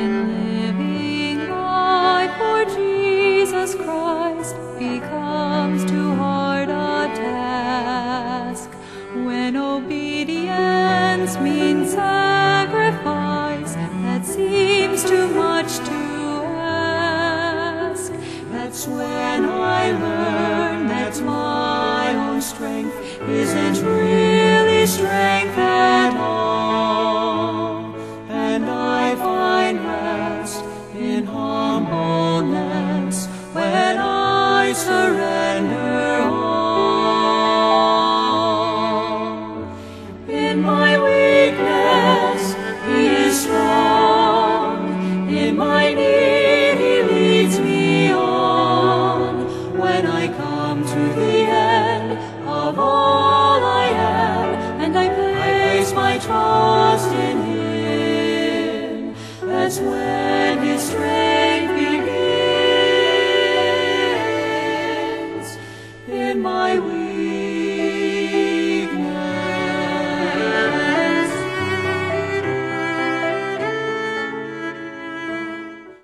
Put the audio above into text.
when living life for Jesus Christ becomes too hard a task, when obedience means sacrifice that seems too much to ask. That's when I learn that my own strength isn't really strength at all, and I find rest in humbleness when I surrender all. In my weakness He is strong, in my need He leads me on. When I come to the end of all I am, and I place my trust in Him, that's when His strength